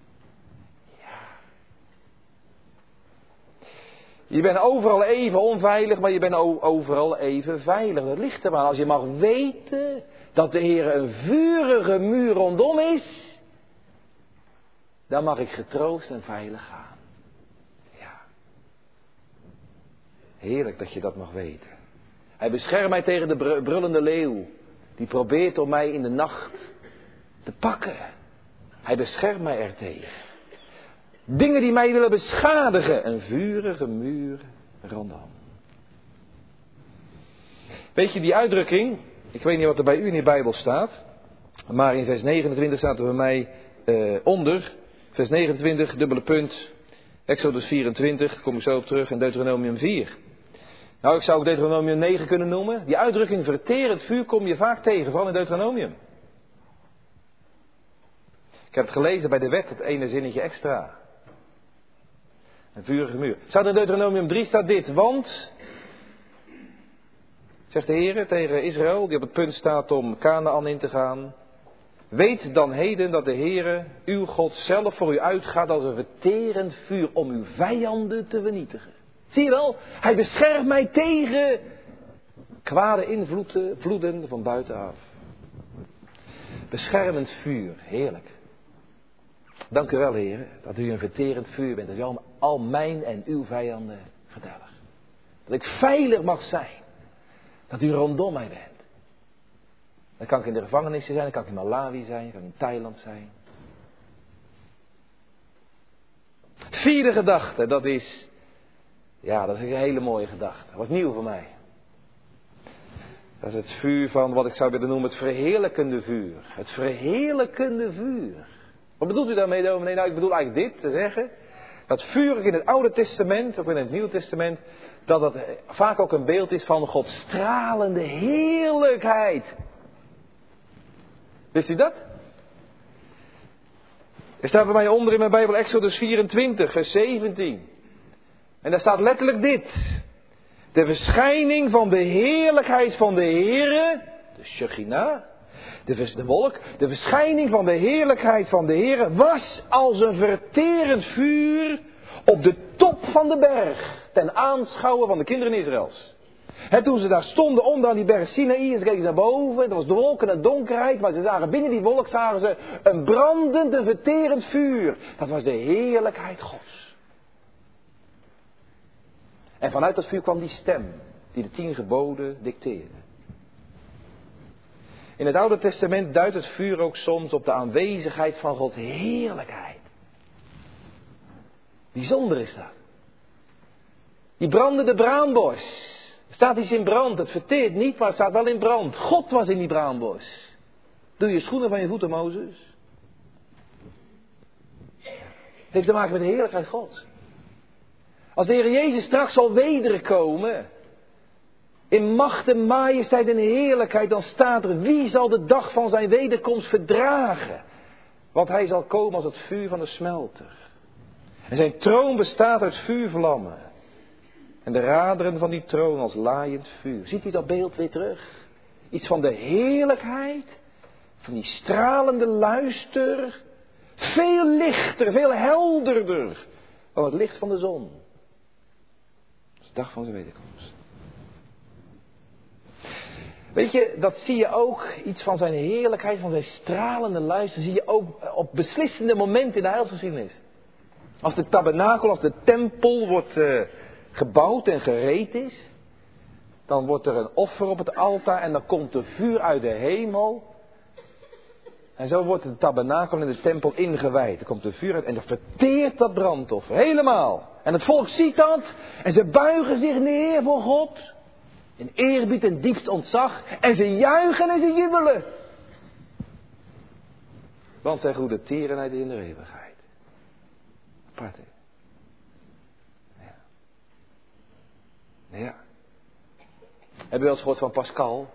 Je bent overal even onveilig, maar je bent overal even veilig. Dat ligt er maar. Als je mag weten dat de Heer een vurige muur rondom is, dan mag ik getroost en veilig gaan. Ja. Heerlijk dat je dat mag weten. Hij beschermt mij tegen de brullende leeuw. Die probeert om mij in de nacht te pakken. Hij beschermt mij ertegen. Dingen die mij willen beschadigen. Een vurige muur rondom. Weet je die uitdrukking? Ik weet niet wat er bij u in de Bijbel staat. Maar in vers negenentwintig staat er bij mij uh, onder. Vers negenentwintig, dubbele punt. Exodus vierentwintig, kom ik zo op terug. En Deuteronomium vier. Nou, ik zou ook Deuteronomium negen kunnen noemen. Die uitdrukking verterend vuur kom je vaak tegen. Vooral in Deuteronomium. Ik heb het gelezen bij de wet, het ene zinnetje extra. Een vurige muur. Staat in Deuteronomium drie staat dit. Want, zegt de Heer tegen Israël, die op het punt staat om Kanaan in te gaan. Weet dan heden dat de Heere, uw God, zelf voor u uitgaat als een verterend vuur om uw vijanden te vernietigen. Zie je wel? Hij beschermt mij tegen kwade invloeden vloeden van buitenaf. Beschermend vuur, heerlijk. Dank u wel, Heer, dat u een verterend vuur bent. Dat u al, al mijn en uw vijanden verdelgt. Dat ik veilig mag zijn. Dat u rondom mij bent. Dan kan ik in de gevangenis zijn, dan kan ik in Malawi zijn, dan kan ik in Thailand zijn. Vierde gedachte, dat is, ja, dat is een hele mooie gedachte. Dat was nieuw voor mij. Dat is het vuur van wat ik zou willen noemen het verheerlijkende vuur. Het verheerlijkende vuur. Wat bedoelt u daarmee, dominee? Nou, ik bedoel eigenlijk dit te zeggen. Dat vuur in het Oude Testament, ook in het Nieuwe Testament, dat dat vaak ook een beeld is van Gods stralende heerlijkheid. Wist u dat? Er staat bij mij onder in mijn Bijbel Exodus vierentwintig, vers zeventien. En daar staat letterlijk dit. De verschijning van de heerlijkheid van de Heere, de Shechina, de, de wolk, de verschijning van de heerlijkheid van de Heere was als een verterend vuur op de top van de berg, ten aanschouwen van de kinderen Israëls. He, toen ze daar stonden onder aan die berg Sinaï en ze keken naar boven, er was de wolk en de donkerheid, maar ze zagen binnen die wolk zagen ze een brandend en verterend vuur. Dat was de heerlijkheid Gods. En vanuit dat vuur kwam die stem die de tien geboden dicteerde. In het Oude Testament duidt het vuur ook soms op de aanwezigheid van Gods heerlijkheid. Bijzonder is dat. Die brandende braambos. Staat iets in brand, het verteert niet, maar het staat wel in brand. God was in die braambos. Doe je schoenen van je voeten, Mozes. Het heeft te maken met de heerlijkheid Gods. Als de Heer Jezus straks zal wederkomen, in macht en majesteit en heerlijkheid, dan staat er, wie zal de dag van zijn wederkomst verdragen? Want hij zal komen als het vuur van de smelter. En zijn troon bestaat uit vuurvlammen. En de raderen van die troon als laaiend vuur. Ziet u dat beeld weer terug? Iets van de heerlijkheid, van die stralende luister. Veel lichter, veel helderder dan het licht van de zon. Dat is de dag van zijn wederkomst. Weet je, dat zie je ook, iets van zijn heerlijkheid, van zijn stralende luister, zie je ook op beslissende momenten in de heilsgeschiedenis. Als de tabernakel, als de tempel wordt uh, gebouwd en gereed is, dan wordt er een offer op het altaar en dan komt er vuur uit de hemel. En zo wordt de tabernakel en de tempel ingewijd. Er komt er vuur uit en dan verteert dat brandoffer helemaal. En het volk ziet dat en ze buigen zich neer voor God. In eerbied en diepst ontzag. En ze juichen en ze jubelen. Want zijn goede tierenheid in de eeuwigheid. Apart, hè? Ja. Ja. Heb je wel eens gehoord van Pascal?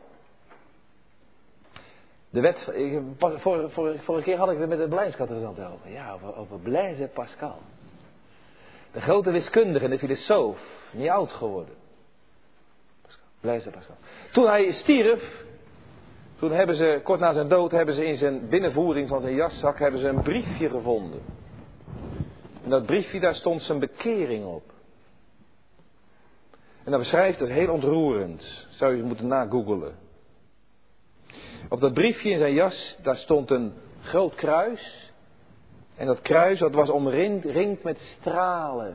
De wet, ik, voor, voor, vorige keer had ik het met de beleidskatedrant over. Ja, over, over Blaise Pascal. De grote wiskundige en de filosoof. Niet oud geworden. Blaise Pascal. Toen hij stierf, toen hebben ze, kort na zijn dood, hebben ze in zijn binnenvoering van zijn jaszak, hebben ze een briefje gevonden. En dat briefje, daar stond zijn bekering op. En dat beschrijft het heel ontroerend. Zou je moeten nagoogelen. Op dat briefje in zijn jas, daar stond een groot kruis. En dat kruis, dat was omringd met stralen.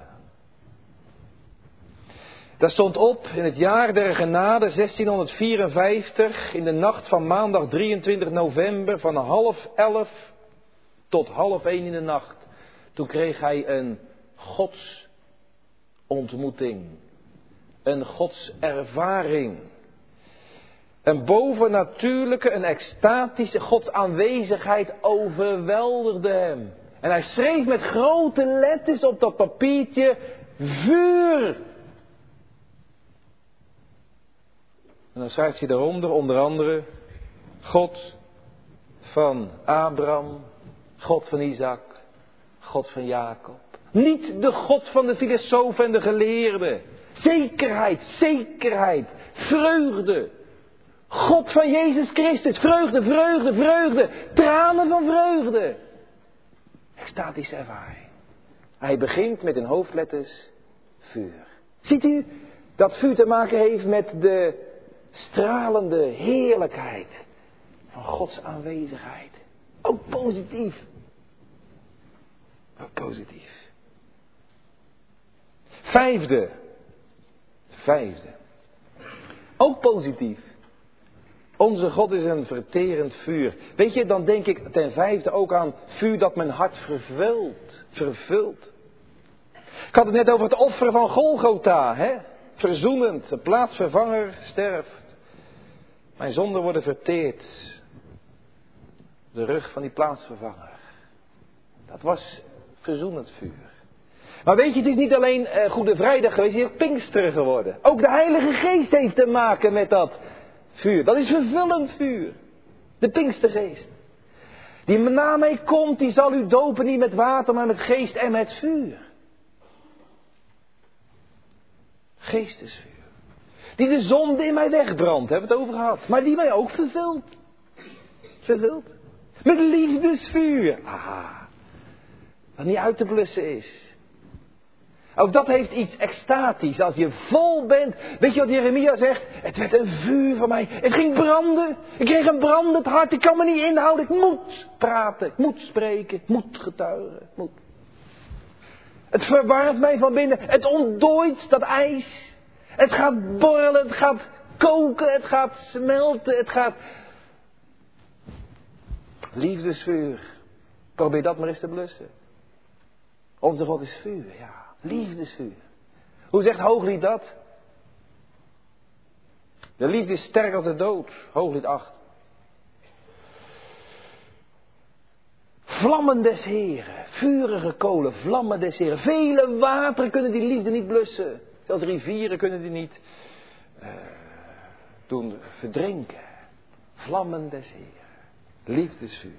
Daar stond op, in het jaar der genade zestienhonderdvierenvijftig, in de nacht van maandag drieëntwintig november, van half elf tot half één in de nacht. Toen kreeg hij een godsontmoeting. Een godservaring. Een bovennatuurlijke, een extatische godsaanwezigheid overweldigde hem. En hij schreef met grote letters op dat papiertje, vuur. En dan schrijft hij daaronder, onder andere, God van Abraham, God van Isaac, God van Jacob. Niet de God van de filosofen en de geleerden. Zekerheid, zekerheid, vreugde. God van Jezus Christus. Vreugde, vreugde, vreugde. Tranen van vreugde. Extatische ervaring. Hij begint met in hoofdletters vuur. Ziet u dat vuur te maken heeft met de stralende heerlijkheid van Gods aanwezigheid. Ook positief. Ook positief. Vijfde. Vijfde. Ook positief. Onze God is een verterend vuur. Weet je, dan denk ik ten vijfde ook aan vuur dat mijn hart vervult. Vervult. Ik had het net over het offer van Golgotha. Hè? Verzoenend. De plaatsvervanger sterft. Mijn zonden worden verteerd. De rug van die plaatsvervanger. Dat was verzoenend vuur. Maar weet je, het is niet alleen uh, Goede Vrijdag geweest, het is Pinksteren geworden. Ook de Heilige Geest heeft te maken met dat vuur. Dat is vervullend vuur. De Pinkstergeest. Die na mij komt, die zal u dopen niet met water, maar met geest en met vuur. Geestesvuur. Die de zonde in mij wegbrandt, hebben we het over gehad. Maar die mij ook vervult. Vervult. Met liefdesvuur. Ah. Dat niet uit te blussen is. Ook dat heeft iets extatisch. Als je vol bent. Weet je wat Jeremia zegt? Het werd een vuur van mij. Het ging branden. Ik kreeg een brandend hart. Ik kan me niet inhouden. Ik moet praten. Ik moet spreken. Ik moet getuigen. Ik moet. Het verwarmt mij van binnen. Het ontdooit dat ijs. Het gaat borrelen. Het gaat koken. Het gaat smelten. Het gaat... Liefdesvuur. Probeer dat maar eens te blussen. Onze God is vuur, ja. Liefdesvuur. Hoe zegt Hooglied dat? De liefde is sterk als de dood. Hooglied acht. Vlammen des Heren. Vurige kolen. Vlammen des Heren. Vele wateren kunnen die liefde niet blussen. Zelfs rivieren kunnen die niet uh, doen verdrinken. Vlammen des Heren. Liefdesvuur.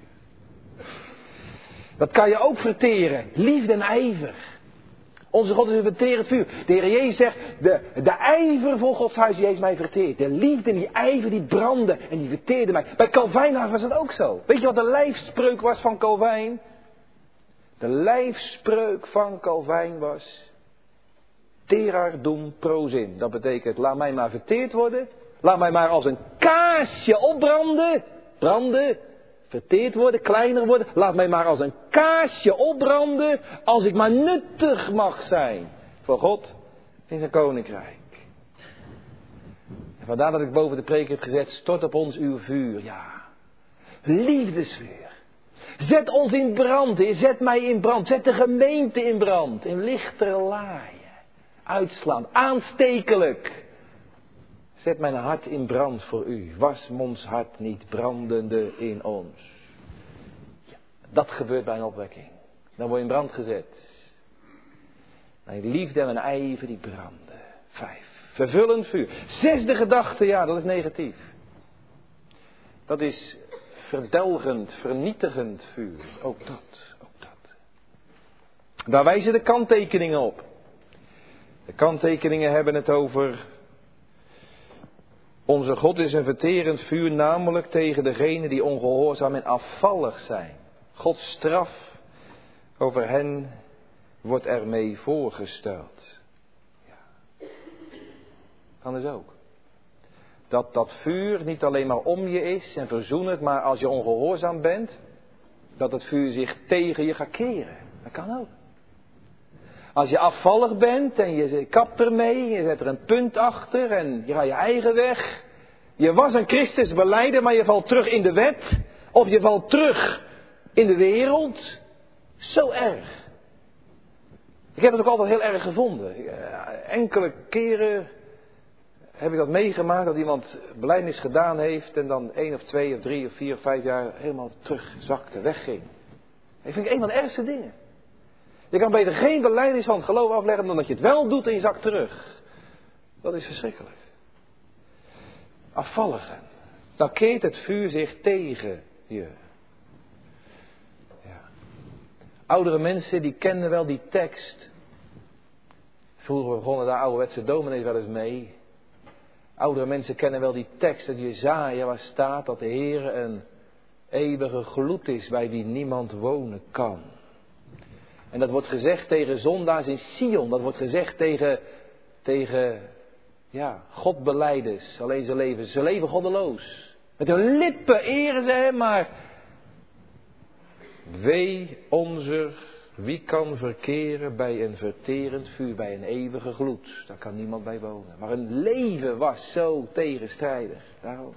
Dat kan je ook verteren. Liefde en ijver. Onze God is een verterend vuur. De Heer Jezus zegt, de, de ijver voor Gods huis, die heeft mij verteerd. De liefde en die ijver, die brandde en die verteerde mij. Bij Calvijn was het ook zo. Weet je wat de lijfspreuk was van Calvijn? De lijfspreuk van Calvijn was... Terar dum prosin. Dat betekent, laat mij maar verteerd worden. Laat mij maar als een kaarsje opbranden. Branden. Verteerd worden, kleiner worden. Laat mij maar als een kaarsje opbranden. Als ik maar nuttig mag zijn. Voor God in zijn koninkrijk. En vandaar dat ik boven de preek heb gezet. Stort op ons uw vuur. Ja. Liefdesvuur. Zet ons in brand. Heer. Zet mij in brand. Zet de gemeente in brand. In lichtere laaien. Uitslaan. Aanstekelijk. Zet mijn hart in brand voor u. Was ons hart niet brandende in ons. Ja, dat gebeurt bij een opwekking. Dan word je in brand gezet. Mijn liefde en mijn ijver die branden. Vijf. Vervullend vuur. Zesde gedachte, ja, dat is negatief. Dat is verdelgend, vernietigend vuur. Ook dat, ook dat. Daar wijzen de kanttekeningen op. De kanttekeningen hebben het over... Onze God is een verterend vuur, namelijk tegen degenen die ongehoorzaam en afvallig zijn. Gods straf over hen wordt ermee voorgesteld. Ja. Kan dus ook. Dat dat vuur niet alleen maar om je is en verzoenend, maar als je ongehoorzaam bent, dat het vuur zich tegen je gaat keren. Dat kan ook. Als je afvallig bent en je kapt ermee, je zet er een punt achter en je gaat je eigen weg. Je was een Christus belijder, maar je valt terug in de wet. Of je valt terug in de wereld. Zo erg. Ik heb het ook altijd heel erg gevonden. Enkele keren heb ik dat meegemaakt, dat iemand belijdenis gedaan heeft en dan één of twee of drie of vier of vijf jaar helemaal terugzakte, wegging. Dat vind ik een van de ergste dingen. Je kan beter geen belijdenis van het geloof afleggen dan dat je het wel doet en je zakt terug. Dat is verschrikkelijk. Afvalligen. Dan keert het vuur zich tegen je. Ja. Oudere mensen die kennen wel die tekst. Vroeger begonnen daar ouderwetse dominees wel eens mee. Oudere mensen kennen wel die tekst uit Jesaja waar staat dat de Heer een eeuwige gloed is bij wie niemand wonen kan. En dat wordt gezegd tegen zondaars in Sion. Dat wordt gezegd tegen, tegen ja, godbelijders. Alleen ze leven, ze leven goddeloos. Met hun lippen eren ze hem, maar wee onzer, wie kan verkeren bij een verterend vuur, bij een eeuwige gloed. Daar kan niemand bij wonen. Maar hun leven was zo tegenstrijdig. Daarom.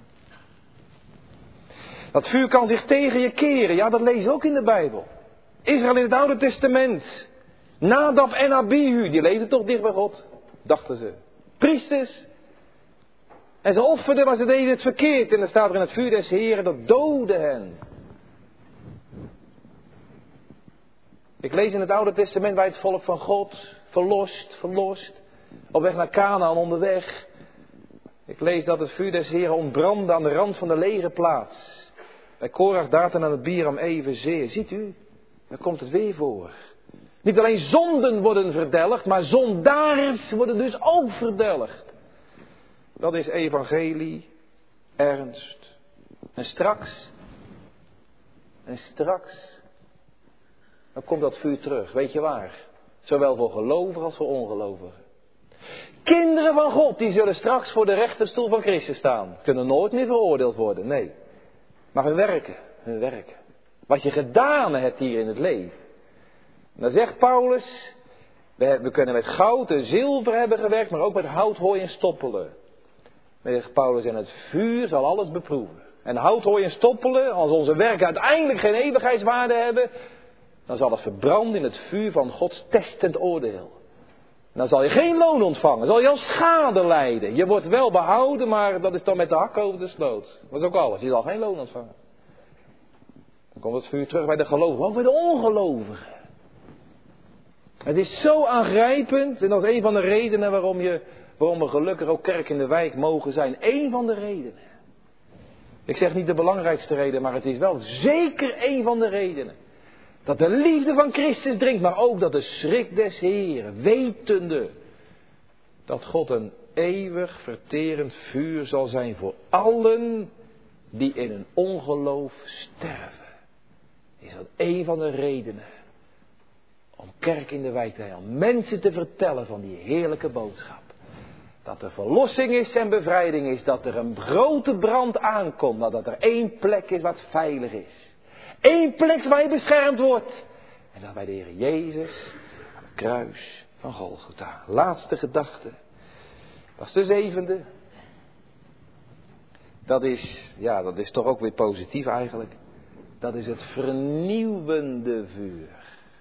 Dat vuur kan zich tegen je keren. Ja, dat lezen we ook in de Bijbel. Israël in het Oude Testament. Nadab en Abihu, die leefden toch dicht bij God, dachten ze. Priesters. En ze offerden, maar ze deden het verkeerd. En dan staat er in het vuur des Heren, dat doodde hen. Ik lees in het Oude Testament bij het volk van God, verlost, verlost, op weg naar Kanaan onderweg. Ik lees dat het vuur des Heren ontbrandde aan de rand van de lege plaats. Bij Korach, Datan en Abiram evenzeer. Ziet u, daar komt het weer voor. Niet alleen zonden worden verdelgd, maar zondaars worden dus ook verdelgd. Dat is evangelie, ernst. En straks, en straks, dan komt dat vuur terug. Weet je waar? Zowel voor gelovigen als voor ongelovigen. Kinderen van God, die zullen straks voor de rechterstoel van Christus staan. Kunnen nooit meer veroordeeld worden, nee. Maar hun werken, hun werken. Wat je gedaan hebt hier in het leven. En dan zegt Paulus, we, we kunnen met goud en zilver hebben gewerkt, maar ook met hout, hooi en stoppelen. Dan zegt Paulus, en het vuur zal alles beproeven. En hout, hooi en stoppelen, als onze werken uiteindelijk geen eeuwigheidswaarde hebben, dan zal het verbranden in het vuur van Gods testend oordeel. En dan zal je geen loon ontvangen, zal je al schade lijden. Je wordt wel behouden, maar dat is dan met de hak over de sloot. Dat is ook alles, je zal geen loon ontvangen. Dan komt het vuur terug bij de gelovigen, maar ook bij de ongelovigen. Het is zo aangrijpend en dat is een van de redenen waarom, je, waarom we gelukkig ook kerk in de wijk mogen zijn. Eén van de redenen. Ik zeg niet de belangrijkste reden, maar het is wel zeker één van de redenen. Dat de liefde van Christus dringt, maar ook dat de schrik des Heeren, wetende dat God een eeuwig verterend vuur zal zijn voor allen die in hun ongeloof sterven. Is dat één van de redenen om kerk in de wijk te zijn, om mensen te vertellen van die heerlijke boodschap. Dat er verlossing is en bevrijding is, dat er een grote brand aankomt, maar dat er één plek is wat veilig is. Eén plek waar je beschermd wordt. En dat bij de Heer Jezus aan het kruis van Golgotha. Laatste gedachte. Dat is de zevende. Dat is, ja, dat is toch ook weer positief eigenlijk. Dat is het vernieuwende vuur.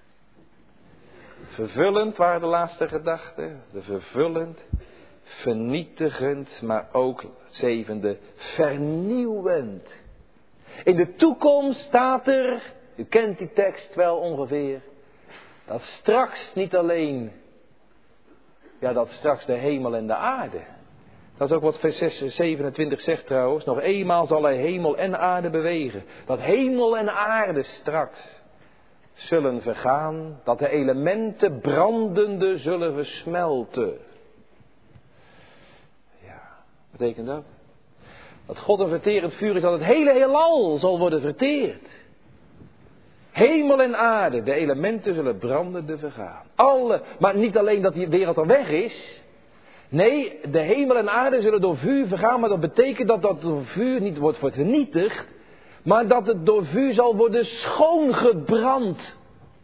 Vervullend waren de laatste gedachten. De vervullend, vernietigend, maar ook het zevende, vernieuwend. In de toekomst staat er, u kent die tekst wel ongeveer, dat straks niet alleen, ja dat straks de hemel en de aarde. Dat is ook wat vers zevenentwintig zegt trouwens, nog eenmaal zal hij hemel en aarde bewegen. Dat hemel en aarde straks zullen vergaan, dat de elementen brandende zullen versmelten. Ja, wat betekent dat? Dat God een verterend vuur is, dat het hele heelal zal worden verteerd. Hemel en aarde, de elementen zullen brandende vergaan. Alle, maar niet alleen dat die wereld al weg is. Nee, de hemel en aarde zullen door vuur vergaan, maar dat betekent dat dat door vuur niet wordt vernietigd, maar dat het door vuur zal worden schoongebrand.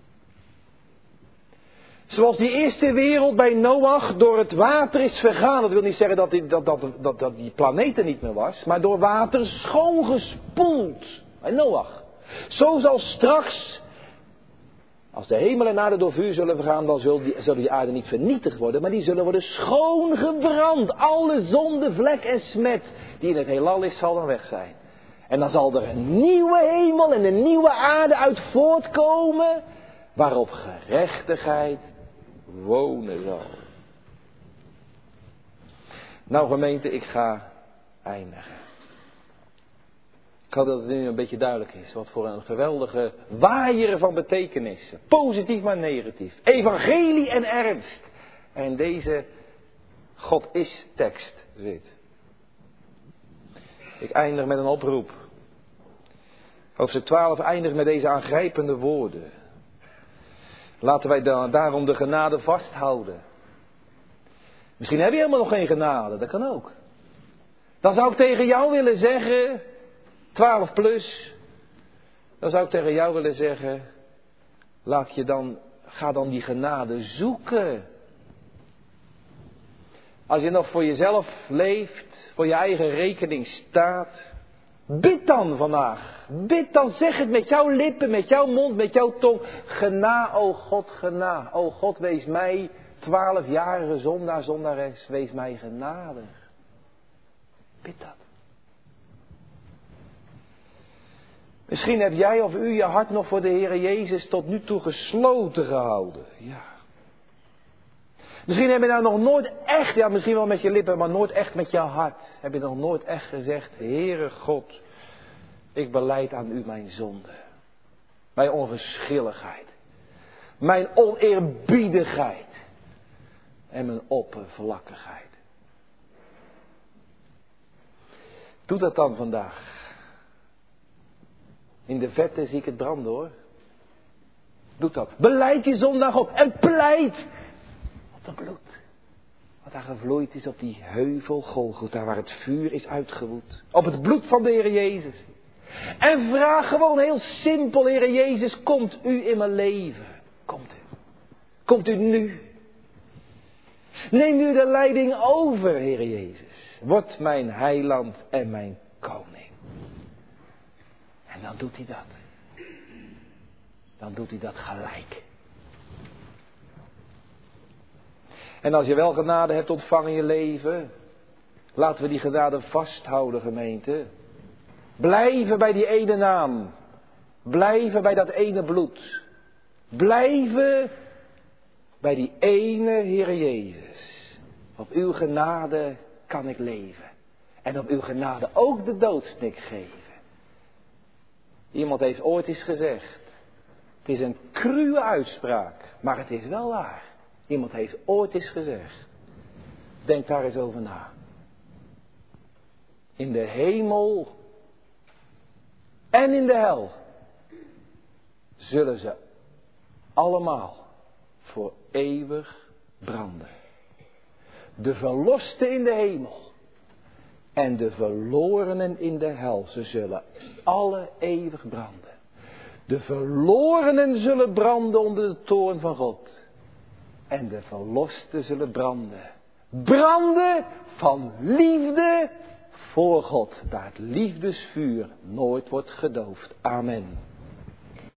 Zoals die eerste wereld bij Noach door het water is vergaan. Dat wil niet zeggen dat die, dat, dat, dat, dat die planeet er niet meer was. Maar door water schoongespoeld. Bij Noach. Zo zal straks, als de hemel en aarde door vuur zullen vergaan, dan zal die, zal die aarde niet vernietigd worden. Maar die zullen worden schoongebrand. Alle zonde, vlek en smet die in het heelal is, zal dan weg zijn. En dan zal er een nieuwe hemel en een nieuwe aarde uit voortkomen, waarop gerechtigheid wonen zal. Nou gemeente, ik ga eindigen. Ik hoop dat het nu een beetje duidelijk is. Wat voor een geweldige waaier van betekenissen. Positief maar negatief. Evangelie en ernst. En in deze God is tekst zit. Ik eindig met een oproep. Hoofdstuk twaalf eindigt met deze aangrijpende woorden. Laten wij da- daarom de genade vasthouden. Misschien heb je helemaal nog geen genade, dat kan ook. Dan zou ik tegen jou willen zeggen, twaalf plus, dan zou ik tegen jou willen zeggen, laat je dan, ga dan die genade zoeken. Als je nog voor jezelf leeft, voor je eigen rekening staat, bid dan vandaag. Bid dan, zeg het met jouw lippen, met jouw mond, met jouw tong. Gena, o God, gena. O God, wees mij, twaalfjarige zondaar, zondares, wees mij genadig. Bid dat. Misschien heb jij of u je hart nog voor de Heere Jezus tot nu toe gesloten gehouden. Ja. Misschien heb je nou nog nooit echt, ja misschien wel met je lippen, maar nooit echt met je hart. Heb je nog nooit echt gezegd, Heere God, ik belijd aan u mijn zonde. Mijn onverschilligheid. Mijn oneerbiedigheid. En mijn oppervlakkigheid. Doe dat dan vandaag. In de vette zie ik het branden hoor. Doe dat. Belijd je zondag op en pleit op het bloed. Wat daar gevloeid is op die heuvel Golgotha waar het vuur is uitgewoed. Op het bloed van de Heer Jezus. En vraag gewoon heel simpel, Heer Jezus, komt u in mijn leven? Komt u. Komt u nu. Neem u de leiding over, Heer Jezus. Word mijn heiland en mijn koning. En dan doet hij dat. Dan doet hij dat gelijk. En als je wel genade hebt ontvangen in je leven, laten we die genade vasthouden, gemeente. Blijven bij die ene naam. Blijven bij dat ene bloed. Blijven bij die ene Heere Jezus. Op uw genade kan ik leven. En op uw genade ook de doodsnik geven. Iemand heeft ooit eens gezegd. Het is een cruwe uitspraak, maar het is wel waar. Iemand heeft ooit eens gezegd. Denk daar eens over na. In de hemel en in de hel zullen ze allemaal voor eeuwig branden. De verlosten in de hemel en de verlorenen in de hel, ze zullen alle eeuwig branden. De verlorenen zullen branden onder de toorn van God. En de verlosten zullen branden. Branden van liefde voor God. Daar het liefdesvuur nooit wordt gedoofd. Amen.